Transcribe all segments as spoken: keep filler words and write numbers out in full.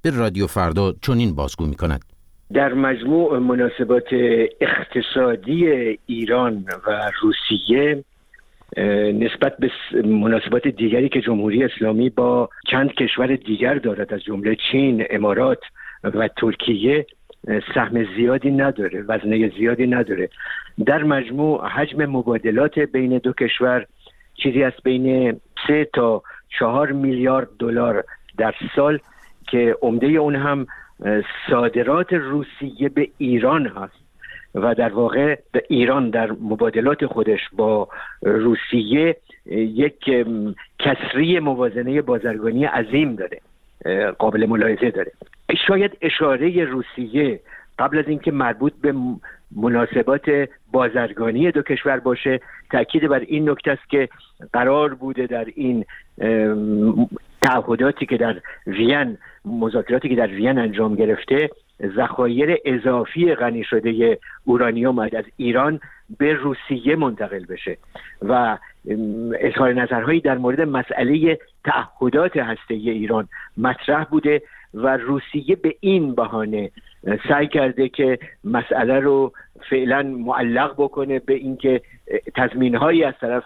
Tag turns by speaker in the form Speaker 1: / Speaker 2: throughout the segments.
Speaker 1: به رادیو فردا چنین بازگو می‌کند:
Speaker 2: در مجموع مناسبات اقتصادی ایران و روسیه نسبت به مناسبات دیگری که جمهوری اسلامی با چند کشور دیگر دارد، از جمله چین، امارات و ترکیه، سهم زیادی نداره، وزنه زیادی نداره. در مجموع حجم مبادلات بین دو کشور چیزی از بین سه تا چهار میلیارد دلار در سال که عمده اون هم صادرات روسیه به ایران هست و در واقع ایران در مبادلات خودش با روسیه یک کسری موازنه بازرگانی عظیم داره، قابل ملاحظه داره. شاید اشاره روسیه قبل از اینکه مربوط به مناسبات بازرگانی دو کشور باشه تأکید بر این نکته است که قرار بوده در این تعهداتی که در وین، مذاکراتی که در وین انجام گرفته، ذخایر اضافی غنی شده اورانیوم از ایران به روسیه منتقل بشه و اظهار نظرهایی در مورد مسئله تعهدات هسته‌ای ایران مطرح بوده و روسیه به این بهانه سعی کرده که مسئله رو فعلا معلق بکنه به اینکه تضمین‌هایی از طرف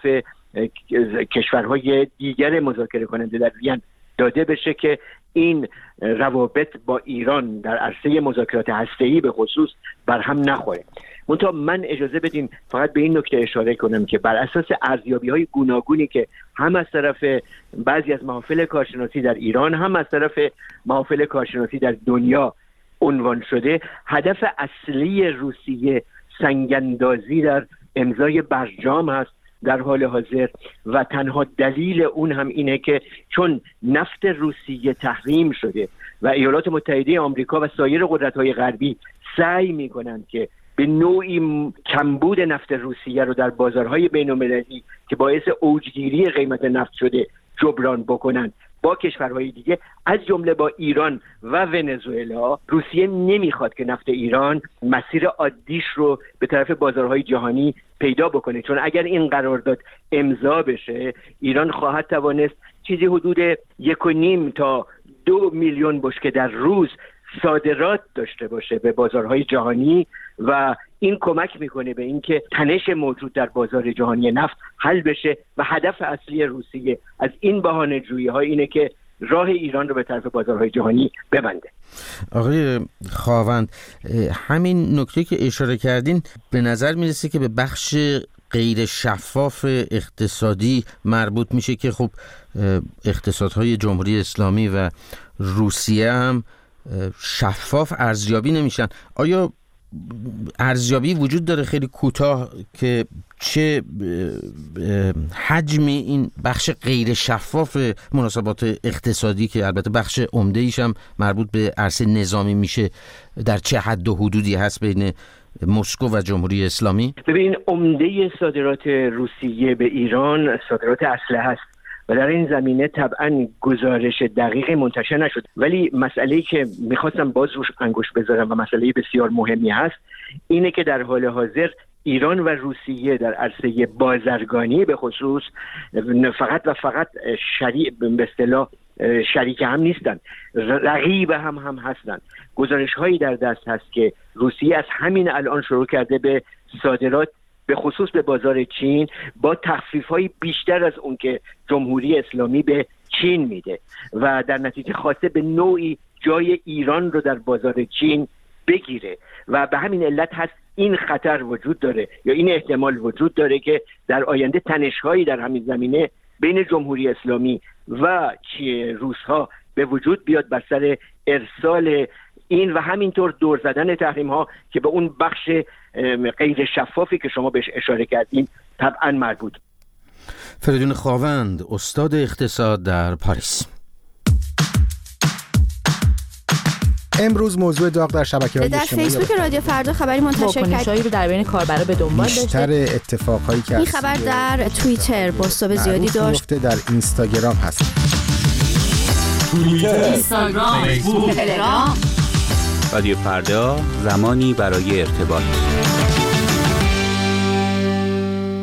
Speaker 2: کشورهای دیگر مذاکره کننده در وین داده بشه که این روابط با ایران در عرصه مذاکرات هسته‌ای به خصوص بر هم نخوره. منتها من اجازه بدیم فقط به این نکته اشاره کنم که بر اساس ارزیابی‌های گوناگونی که هم از طرف بعضی از محافل کارشناسی در ایران هم از طرف محافل کارشناسی در دنیا عنوان شده، هدف اصلی روسیه سنگ‌اندازی در امضای برجام هست در حال حاضر و تنها دلیل اون هم اینه که چون نفت روسیه تحریم شده و ایالات متحده آمریکا و سایر قدرت‌های غربی سعی می‌کنند که به نوعی کمبود نفت روسیه رو در بازارهای بین‌المللی که باعث اوجگیری قیمت نفت شده جبران بکنند با کشورهای دیگه از جمله با ایران و ونزوئلا، روسیه نمیخواد که نفت ایران مسیر عادیش رو به طرف بازارهای جهانی پیدا بکنه، چون اگر این قرارداد امضا بشه ایران خواهد توانست چیزی حدود یک و نیم تا دو میلیون بشکه در روز صادرات داشته باشه به بازارهای جهانی و این کمک میکنه به اینکه تنش موجود در بازار جهانی نفت حل بشه و هدف اصلی روسیه از این بهانه جویی ها اینه که راه ایران رو به طرف بازارهای جهانی ببنده.
Speaker 1: آقای خاوند، همین نکته که اشاره کردین به نظر میرسه که به بخش غیر شفاف اقتصادی مربوط میشه که خب اقتصادهای جمهوری اسلامی و روسیه هم شفاف ارزیابی نمیشن. آیا ارزیابی وجود داره خیلی کوتاه که چه حجمی این بخش غیر شفاف مناسبات اقتصادی که البته بخش عمده ایش هم مربوط به عرصه نظامی میشه در چه حد و حدودی هست بین مسکو و جمهوری اسلامی؟
Speaker 2: ببین، عمده صادرات روسیه به ایران صادرات اسلحه است و در این زمینه طبعا گزارش دقیق منتشر نشد، ولی مسئله‌ای که میخواستم باز روش انگشت بذارم و مسئله بسیار مهمی هست اینه که در حال حاضر ایران و روسیه در عرصه بازرگانی به خصوص فقط و فقط شریک به اصطلاح شریک هم نیستن، رقیب هم هم هستن. گزارش هایی در دست هست که روسیه از همین الان شروع کرده به صادرات به خصوص به بازار چین با تخفیف‌های بیشتر از اون که جمهوری اسلامی به چین میده و در نتیجه خواسته به نوعی جای ایران رو در بازار چین بگیره و به همین علت هست این خطر وجود داره یا این احتمال وجود داره که در آینده تنش‌هایی در همین زمینه بین جمهوری اسلامی و چی روس‌ها به وجود بیاد بر سر ارسال این و همینطور دور زدن تحریم ها که به اون بخش غیر شفافی که شما بهش اشاره کردین طبعا مربوط.
Speaker 1: فریدون خاوند، استاد اقتصاد در پاریس.
Speaker 3: امروز موضوع داغ در شبکه‌های
Speaker 4: اجتماعی در فیسبوک رادیو فردا خبری منتشر کرد رو در بین کاربرا به دنبال داشته.
Speaker 3: بیشتر اتفاقایی که
Speaker 4: این خبر در توییتر پست‌های زیادی داشت،
Speaker 3: در اینستاگرام هست.
Speaker 5: توییتر، اینستاگرام، فیسبوک، تلگرام.
Speaker 6: رادیو فردا، زمانی برای ارتباط.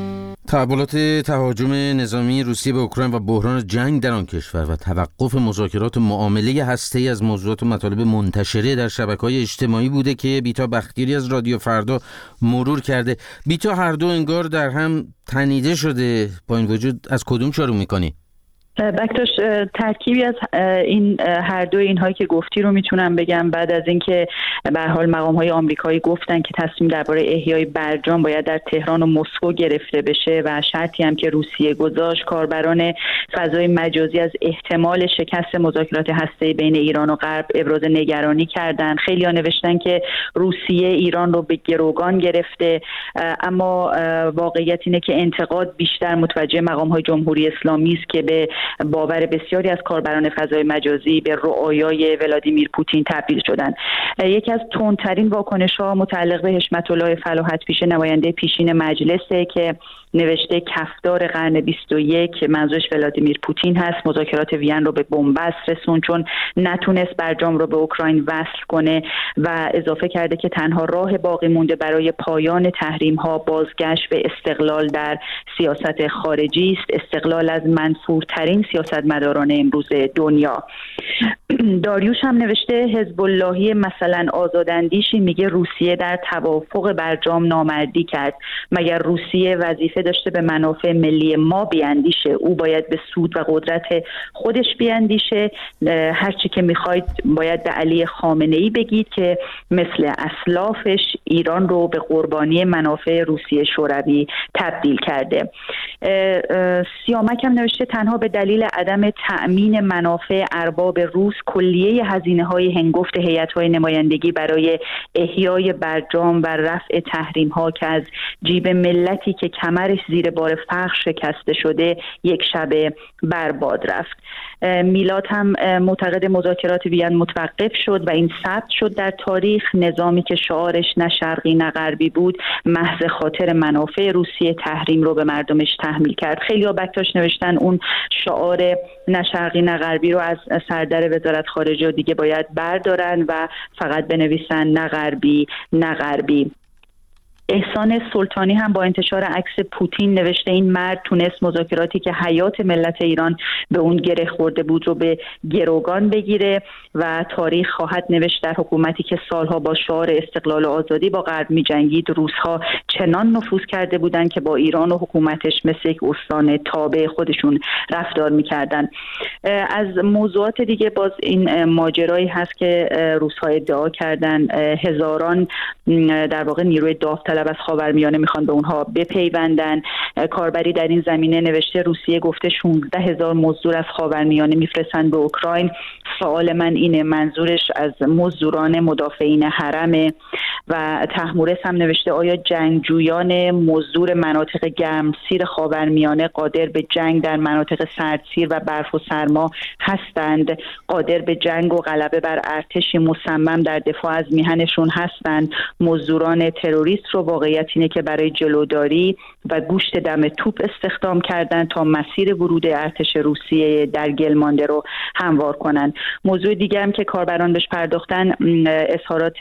Speaker 1: تحولات تهاجم نظامی روسیه به اوکراین و بحران جنگ در آن کشور و توقف مذاکرات معامله هسته‌ای از موضوعات و مطالب منتشره در شبکه‌های اجتماعی بوده که بیتا بختیاری از رادیو فردا مرور کرده. بیتا، هر دو انگار در هم تنیده شده. با این وجود از کدوم شروع می‌کنی؟
Speaker 7: بکتاش ترکیبی از این هر دو اینهایی که گفتی رو میتونم بگم. بعد از اینکه به هر حال مقام‌های آمریکایی گفتن که تصمیم درباره احیای برجام باید در تهران و مسکو گرفته بشه و شرطی هم که روسیه گذاشت، کاربران فضای مجازی از احتمال شکست مذاکرات هسته‌ای بین ایران و غرب ابراز نگرانی کردن. خیلی‌ها نوشتن که روسیه ایران رو به گروگان گرفته، اما واقعیت اینه که انتقاد بیشتر متوجه مقام‌های جمهوری اسلامی است که به باور بسیاری از کاربران فضای مجازی به رؤیای ولادیمیر پوتین تبدیل شدن. یکی از تندترین واکنش‌ها متعلق به حشمت الله فلاحت پیش، نماینده پیشین مجلسه که نوشته کفدار قرن بیست و یک، منظورش ولادیمیر پوتین هست، مذاکرات وین رو به بنبست رسون چون نتونست برجام رو به اوکراین وصل کنه و اضافه کرده که تنها راه باقی مونده برای پایان تحریم‌ها بازگشت به استقلال در سیاست خارجی است، استقلال از منفورترین سیاستمداران امروز دنیا. داریوش هم نوشته حزب اللهی مثلا آزاداندیشی میگه روسیه در توافق برجام نامردی کرد. مگر روسیه وظیفه داشته به منافع ملی ما بیاندیشه؟ او باید به سود و قدرت خودش بیاندیشه. هرچی که میخواید باید به علی خامنه‌ای بگید که مثل اسلافش ایران رو به قربانی منافع روسیه شوروی تبدیل کرده. سیامک هم نوشته تنها به دلیل عدم تأمین منافع ارباب روس کلیه هزینه‌های هنگفت هیئت‌های نمایندگی برای احیای برجام و رفع تحریم‌ها که از جیب ملتی که کمرش زیر بار فقر شکسته شده یک شبه برباد رفت. میلاد هم معتقد مذاکرات وین متوقف شد و این ثبت شد در تاریخ. نظامی که شعارش نه شرقی نه غربی بود محض خاطر منافع روسیه تحریم رو به مردمش تحمیل کرد. خیلی‌ها بکتاش نوشتن اون شعار نه شرقی نه غربی رو از سردر وزارت خارجه دیگه باید بردارن و فقط بنویسن نه غربی نه غربی. احسان سلطانی هم با انتشار عکس پوتین نوشته این مرد تونست مذاکراتی که حیات ملت ایران به اون گره خورده بود رو به گروگان بگیره و تاریخ خواهد نوشت در حکومتی که سالها با شعار استقلال و آزادی با غرب می‌جنگید، روس‌ها چنان نفوذ کرده بودند که با ایران و حکومتش مثل یک استان تابع خودشون رفتار می‌کردن. از موضوعات دیگه باز این ماجرایی هست که روس‌ها ادعا کردن هزاران در واقع نیروی داوطلب از خاورمیانه میخوان به اونها بپیوندن. کاربری در این زمینه نوشته روسیه گفته شانزده هزار مزدور از خاورمیانه میفرستن به اوکراین. سوال من اینه منظورش از مزدوران مدافعین حرمه؟ و تحمورس هم نوشته آیا جنگجویان مزدور مناطق گرمسیر خاورمیانه قادر به جنگ در مناطق سردسیر و برف و سرما هستند؟ قادر به جنگ و غلبه بر ارتشی مصمم در دفاع از میهنشون هستند؟ مزدوران تروریست رو واقعیت اینه که برای جلوداری و گوشت دم توپ استخدام کردن تا مسیر ورود ارتش روسیه در گلمانده رو هموار کنن. موضوع دیگه هم که کاربران بهش پرداختن اظهارات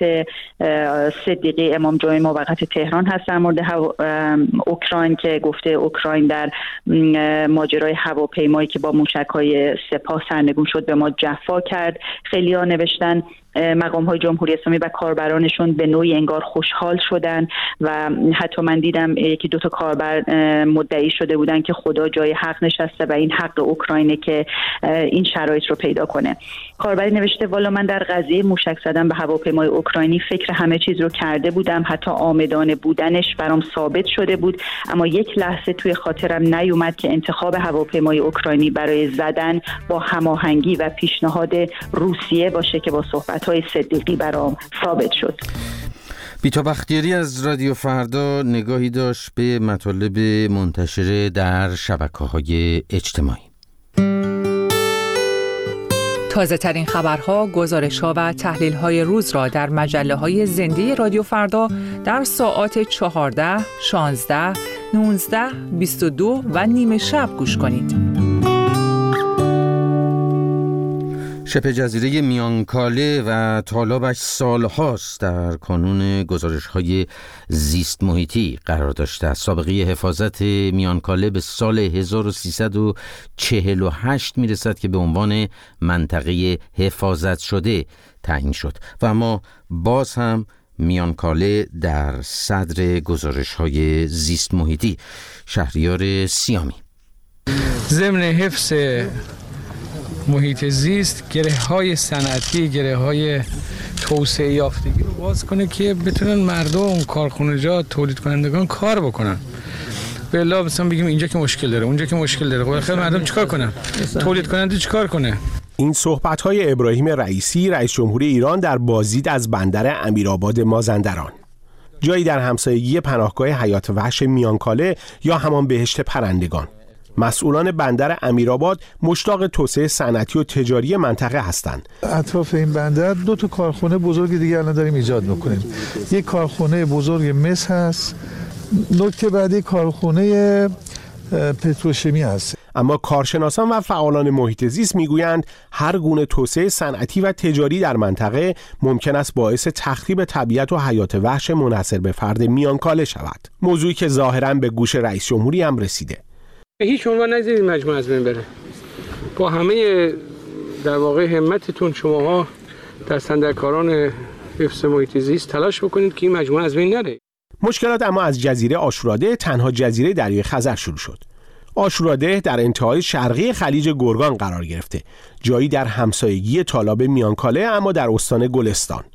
Speaker 7: صدیقی امام جمعه موقت تهران هست در مورد اوکراین که گفته اوکراین در ماجرای هواپیمایی که با موشک‌های سپاه سرنگون شد به ما جفا کرد. خیلی‌ها نوشتن مقام‌های جمهوری اسلامی و کاربرانشون به نوعی انگار خوشحال شدن و حتی من دیدم یکی دو تا کاربر مدعی شده بودن که خدا جای حق نشسته و این حق اوکراینه که این شرایط رو پیدا کنه. کاربری نوشته والا من در قضیه موشک زدن به هواپیمای اوکراینی فکر همه چیز رو کرده بودم، حتی عامدانه بودنش برام ثابت شده بود، اما یک لحظه توی خاطرم نیومد که انتخاب هواپیمای اوکراینی برای زدن با هماهنگی و پیشنهاد روسیه باشه که با صحبت های صدیقی برام ثابت شد.
Speaker 1: بیتا بختیاری از رادیو فردا نگاهی داشت به مطالب منتشر در شبکه‌های اجتماعی.
Speaker 8: تازه ترین خبرها، گزارش‌ها و تحلیل‌های روز را در مجله‌های زنده رادیو فردا در ساعات چهارده، شانزده، نوزده، بیست و دو و نیمه شب گوش کنید.
Speaker 1: شبه جزیره میانکاله و تالابش سالهاست در کانون گزارش‌های زیست محیطی قرار داشته است. سابقه حفاظت میانکاله به سال هزار و سیصد و چهل و هشت میرسد که به عنوان منطقه حفاظت شده تعیین شد و اما باز هم میانکاله در صدر گزارش‌های زیست محیطی. شهریار سیامی:
Speaker 9: ضمن حفظ محیط زیست، گره های صنعتی، گره های توسعه یافتگی رو باز کنه که بتونن مردم، کارخانجات، تولید کنندگان کار بکنن. به الا مثلا بگیم اینجا که مشکل داره، اونجا که مشکل داره، خب خیلی مردم چیکار کنن؟ تولید کننده چیکار کنه؟
Speaker 10: این صحبت‌های ابراهیم رئیسی، رئیس جمهوری ایران در بازدید از بندر امیرآباد مازندران، جایی در همسایگی پناهگاه حیات وحش میانکاله یا همان بهشت پرندگان. مسئولان بندر امیرآباد مشتاق توسعه صنعتی و تجاری منطقه هستند.
Speaker 11: اطراف این بندر دو تا کارخانه بزرگ دیگه الان داریم ایجاد میکنیم. یک کارخانه بزرگ مس هست، نکته بعدی کارخانه پتروشیمی هست.
Speaker 10: اما کارشناسان و فعالان محیط زیست میگویند هر گونه توسعه صنعتی و تجاری در منطقه ممکن است باعث تخریب طبیعت و حیات وحش منحصر به فرد میانکاله شود. موضوعی که ظاهراً به گوش رئیس جمهوری هم رسیده.
Speaker 9: به هیچ عنوان نذارید مجموعه از بین بره. با همه در واقع همتتون شماها دستاندرکاران حفظ محیط زیست تلاش بکنید که این مجموعه از بین نره.
Speaker 10: مشکلات اما از جزیره عاشوراده، تنها جزیره دریای خزر، شروع شد. عاشوراده در انتهای شرقی خلیج گرگان قرار گرفته، جایی در همسایگی تالاب میانکاله اما در استان گلستان.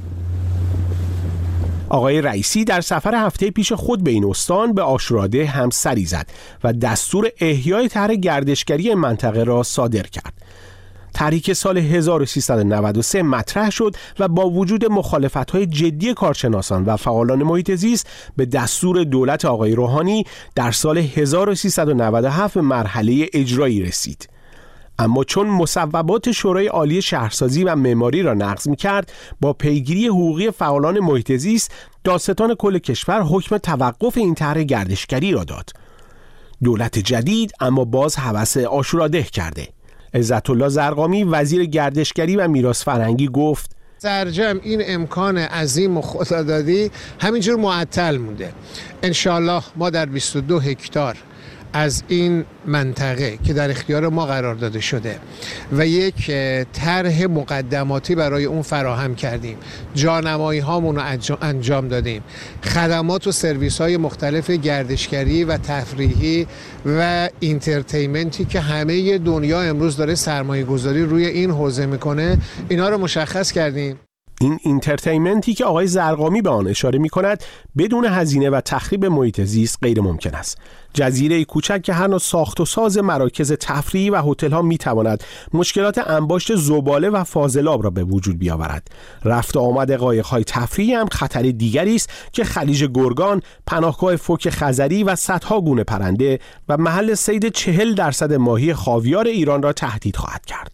Speaker 10: آقای رئیسی در سفر هفته پیش خود به این استان به عاشوراده هم سری زد و دستور احیای طرح گردشگری منطقه را صادر کرد. طرحی که سال هزار و سیصد و نود و سه مطرح شد و با وجود مخالفت‌های جدی کارشناسان و فعالان محیط زیست به دستور دولت آقای روحانی در سال هزار و سیصد و نود و هفت به مرحله اجرایی رسید. اما چون مصوبات شورای عالی شهرسازی و معماری را نقض می‌کرد، با پیگیری حقوقی فعالان محیط زیست دادستان کل کشور حکم توقف این طرح گردشگری را داد. دولت جدید اما باز هوس عاشوراده کرده. عزت الله زرقامی وزیر گردشگری و میراث فرهنگی گفت
Speaker 12: سرجم این امکان عظیم و خدادادی همینجور معطل مونده. انشالله ما در بیست و دو هکتار از این منطقه که در اختیار ما قرار داده شده و یک طرح مقدماتی برای اون فراهم کردیم، جانمایی هامون رو انجام دادیم، خدمات و سرویس های مختلف گردشگری و تفریحی و اینترتینمنتی که همه دنیا امروز داره سرمایه گذاری روی این حوزه میکنه، اینا رو مشخص کردیم.
Speaker 10: این اینترتینمنتی که آقای زرقامی به آن اشاره می کند بدون هزینه و تخریب محیط زیست غیر ممکن است. جزیره کوچک که هر نوع ساخت و ساز مراکز تفریحی و هتل ها می تواند مشکلات انباشت زباله و فاضلاب را به وجود بیاورد. رفت و آمد قایق‌های تفریحی هم خطر دیگری است که خلیج گرگان، پناهگاه فوک خزری و صدها گونه پرنده و محل صید چهل درصد ماهی خاویار ایران را تهدید خواهد کرد.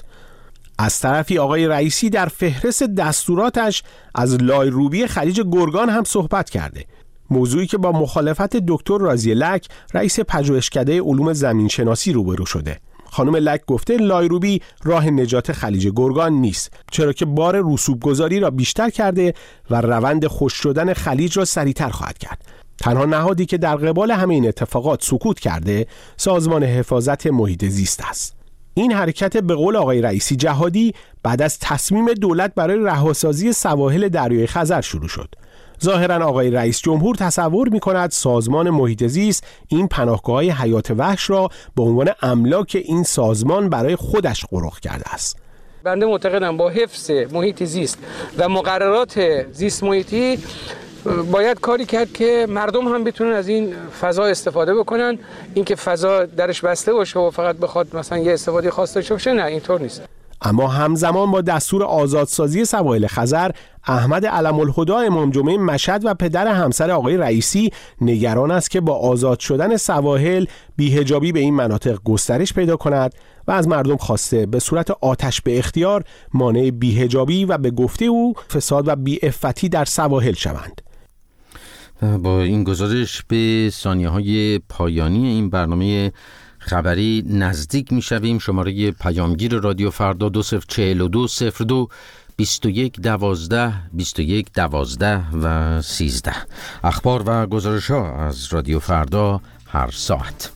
Speaker 10: از طرفی آقای رئیسی در فهرست دستوراتش از لایروبی خلیج گرگان هم صحبت کرده، موضوعی که با مخالفت دکتر راضیه لک رئیس پژوهشکده علوم زمینشناسی روبرو شده. خانم لک گفته لایروبی راه نجات خلیج گرگان نیست، چرا که بار رسوبگذاری را بیشتر کرده و روند خشک شدن خلیج را سریعتر خواهد کرد. تنها نهادی که در قبال همه این اتفاقات سکوت کرده سازمان حفاظت محیط زیست است. این حرکت به قول آقای رئیسی جهادی بعد از تصمیم دولت برای رهاسازی سواحل دریای خزر شروع شد. ظاهراً آقای رئیس جمهور تصور می‌کند سازمان محیط زیست این پناهگاه‌های حیات وحش را به عنوان املاک این سازمان برای خودش قرق کرده است.
Speaker 9: بنده معتقدم با حفظ محیط زیست و مقررات زیست محیطی باید کاری کرد که مردم هم بتونن از این فضا استفاده بکنن. اینکه فضا درش بسته باشه و فقط بخواد مثلا یه استفاده خاص داشته باشه، نه، اینطور نیست.
Speaker 10: اما همزمان با دستور آزادسازی سواحل خزر، احمد علم الهدی امام جمعه مشهد و پدر همسر آقای رئیسی نگران است که با آزاد شدن سواحل بی‌حجابی به این مناطق گسترش پیدا کند و از مردم خواسته به صورت آتش به اختیار مانع بی‌حجابی و به گفته او فساد و بی‌عفتی در سواحل شوند.
Speaker 1: با این گزارش به ثانیه‌های پایانی این برنامه خبری نزدیک میشویم. شماره پیامگیر رادیو فردا دو صفر چهل و دو صفر دو بیست و یک دوازده بیست و یک دوازده و سیزده. اخبار و گزارش ها از رادیو فردا هر ساعت.